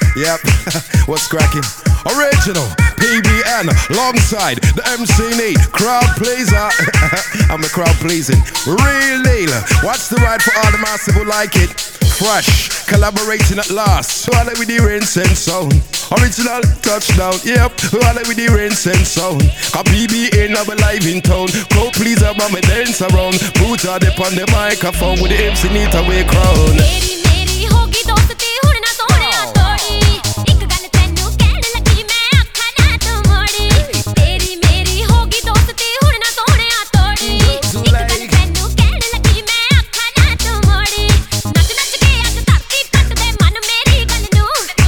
Yep, what's cracking? Original PBN alongside the MC Neat crowd pleaser. I'm a crowd pleasing real deal. Watch the ride for all the massive who like it. Fresh, collaborating at last. Who are they with the rinse and sound? Original touchdown, yep. Who are they with the rinse and sound? A PBN I'm alive in town. Crowd pleaser, mama dance around. Put her up on the microphone with the MC Neat away crown. मेरी होगी दोस्ती हुण ना सोहणिया तोड़ी एक गल तैनू कहण लगी मैं आखां ना तू मोड़ी तेरी मेरी होगी दोस्ती हुण ना सोहणिया तोड़ी एक गल तैनू कहण लगी मैं आखां ना तू मोड़ी नच नच के अज धरती कट दे मन मेरी गल नू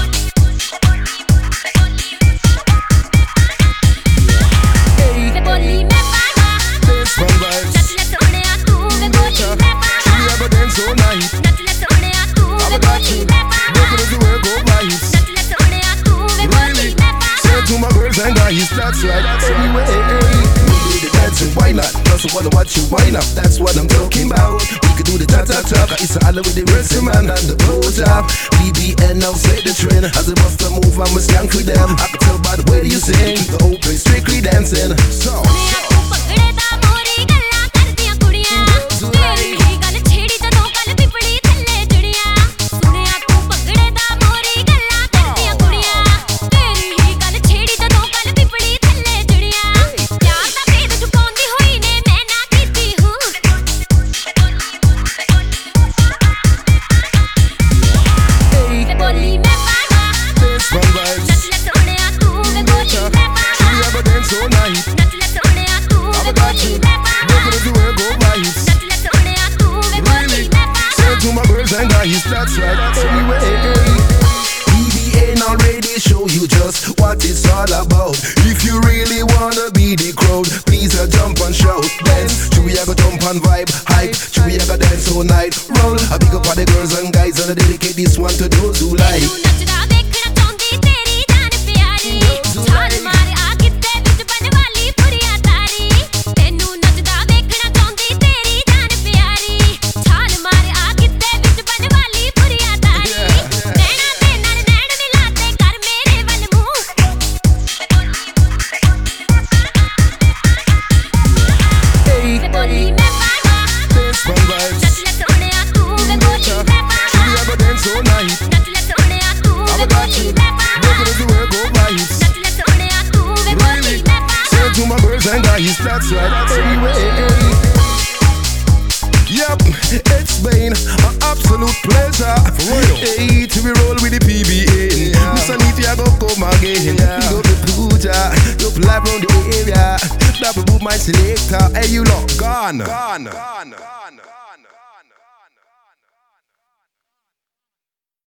वे बोली मैं पावा नच ले सोहणिया तू वे बोली मैं पावा dance all night. नच ले सोहणिया तू वे बोली मैं पावा Making everywhere go right. नच ले सोहणिया तू वे बोली मैं पावा Say it to my girls and guys, that's right. Anyway, we do the dancing, why not? Plus I wanna watch you wind up, that's what I'm talking about. We could do the ta-ta-ta, it's all with the racing man and the bow top. BBN now set the trend, as it must move, I'm a skank with them. I can tell by the way you sing, the whole place strictly dancing. So, ਸੁਣਿਆ ਤੂੰ ਪਗੜੇ ਦਾ ਮੋਰੀ ਗੱਲਾਂ ਕਰਦੀਆਂ ਕੁੜੀਆਂ ਤੇਰੀ ਹੀ ਗੱਲ ਛੇੜੀ ਜਦੋਂ ਗੱਲ ਪਿਪੜੀ ਥੱਲੇ ਜੜੀਆਂ ਸੁਣਿਆ ਤੂੰ ਪਗੜੇ ਦਾ ਮੋਰੀ ਗੱਲਾਂ ਕਰਦੀਆਂ ਕੁੜੀਆਂ ਤੇਰੀ ਹੀ ਗੱਲ ਛੇੜੀ ਜਦੋਂ ਗੱਲ ਪਿਪੜੀ ਥੱਲੇ ਜੜੀਆਂ ਪਿਆਰ ਦਾ ਭੇਦ ਚੁਕਾਉਂਦੀ ਹੋਈ ਨੇ ਮੈਂ ਨਾ ਕੀਤੀ ਹੂੰ ਵੇ ਬੋਲੀ ਮੈਂ ਪਾਵਾ from vibes. ਨੱਚ ਲੈ ਸੋਹਣਿਆ ਤੂੰ ਵੇ ਬੋਲੀ ਮੈਂ ਪਾਵਾ We have a dance all night. ਨੱਚ ਲੈ ਸੋਹਣਿਆ ਤੂੰ ਵੇ ਬੋਲੀ ਮੈਂ ਪਾਵਾ Making everywhere go right. ਨੱਚ ਲੈ ਸੋਹਣਿਆ ਤੂੰ ਵੇ ਬੋਲੀ ਮੈਂ ਪਾਵਾ Say it to my girls and guys, that's right. Anyway, BBN already show you just what it's all about. If you really wanna be the crowd, please jump and shout, dance. Should we go jump and vibe, hype? Should we go dance all night? Roll. I big up all the girls and guys and I dedicate this one to those who like. ਤੈਨੂੰ ਨੱਚਦਾ ਦੇਖਣਾ ਚਾਹੁੰਦੀ ਤੇਰੀ ਜਾਨ ਪਿਆਰੀ ਛਾਲ ਮਾਰ ਆ ਕਿਤੇ ਵਿੱਚ ਬਨਵਾਲੀ ਪੁਰੀਆ ਤਾਰੀ ਤੈਨੂੰ ਨੱਚਦਾ ਦੇਖਣਾ ਚਾਹੁੰਦੀ ਤੇਰੀ ਜਾਨ ਪਿਆਰੀ ਛਾਲ ਮਾਰ ਆ ਕਿਤੇ ਵਿੱਚ ਬਨਵਾਲੀ ਪੁਰੀਆ ਤਾਰੀ ਨੈਣਾ ਦੇ ਨਾਲ ਨੈਣ ਮਿਲਾ ਤੇ ਕਰ ਮੇਰੇ ਵੱਲ ਮੂੰਹ ਵੇ ਬੋਲੀ ਮੈਂ ਪਾਵਾ From vibes. ਨੱਚ ਲੈ ਸੋਹਣਿਆ ਤੂੰ ਵੇ ਬੋਲੀ ਮੈਂ ਪਾਵਾ We have a dance all night. ਨੱਚ ਲੈ ਸੋਹਣਿਆ ਤੂੰ ਵੇ ਬੋਲੀ ਮੈਂ ਪਾਵਾ Making everywhere go right. ਨੱਚ ਲੈ ਸੋਹਣਿਆ ਤੂੰ ਵੇ ਬੋਲੀ ਮੈਂ ਪਾਵਾ Say it to my girls and guys, that's right. Anyway, yep, it's been an absolute pleasure. For real. Hey, till we roll with the PBN. Mr. Neat, I go come again. Go to Puja, go live around the area. Double boot my selector. Hey, you lot, gone.